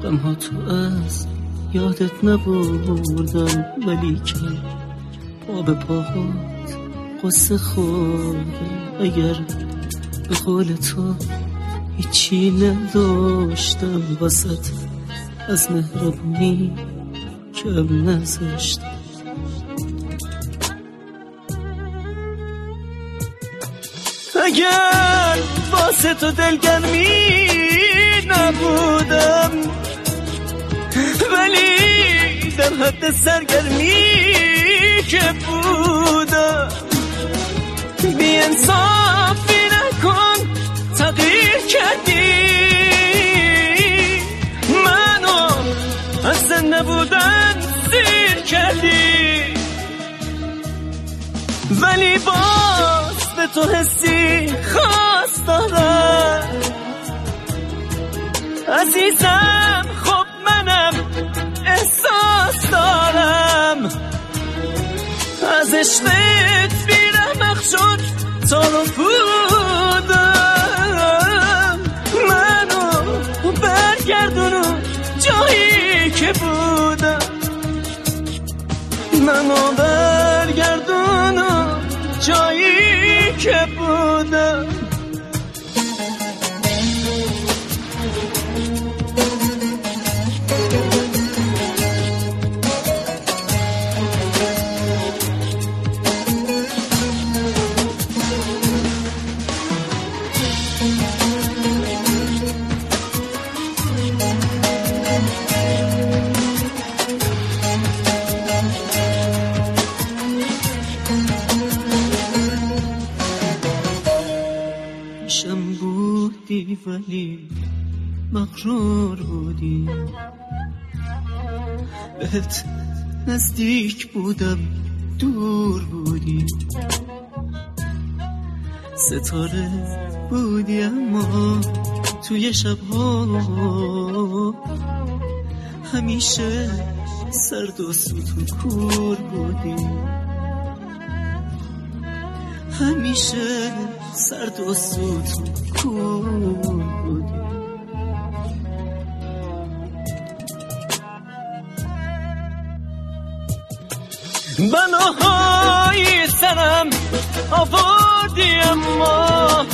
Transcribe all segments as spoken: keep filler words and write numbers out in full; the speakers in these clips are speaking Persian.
غمها تو از یادت نبردم، ولی که پا به پاهات قصه خوردم. اگر به قول تو هیچی نداشتم واسط، از مهربونی کم نذاشتم. اگر واسه تو دلگرمی نبودم، ولی در حد سرگرمی که بودم. بی انصافی نکن، تغییر کردی منو، از زنده بودن سیر کردی. ولی باز به تو حسی خاص دارم عزیزم. خب منم احساس دارم، از عشقت بیرحمق شد تار و پودم. منو برگردونو جایی که بودم، منو برگردونو جایی که بودم. پیشم بودی ولی مغرور بودی، بهت نزدیک بودم دور بودی. ستاره بودی اما توی شبها همیشه سرد و سوت و کور بودی. همیشه سرد و سوت و کور بودی. بناهای سرم آوردی اما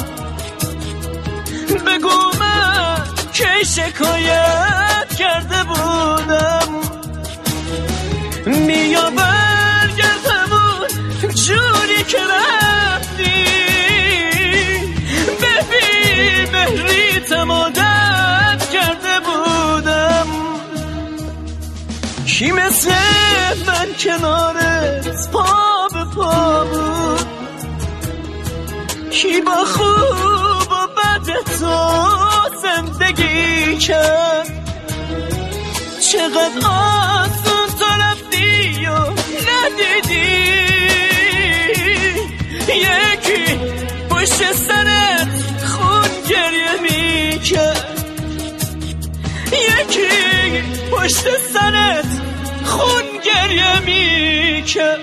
بگو من که شکایت کرده بودم. میا برگردمون جوری که رفتی، ببین مهریتم عادت کرده بودم. کی مثل من کنارت پا به پا بود، کی با خوب و بد تو زندگی کرد. چقدر آسون تو رفتی و ندیدی، یکی پشت سرت خون گریه میکرد، یکی پشت سرت خون گریه میکرد.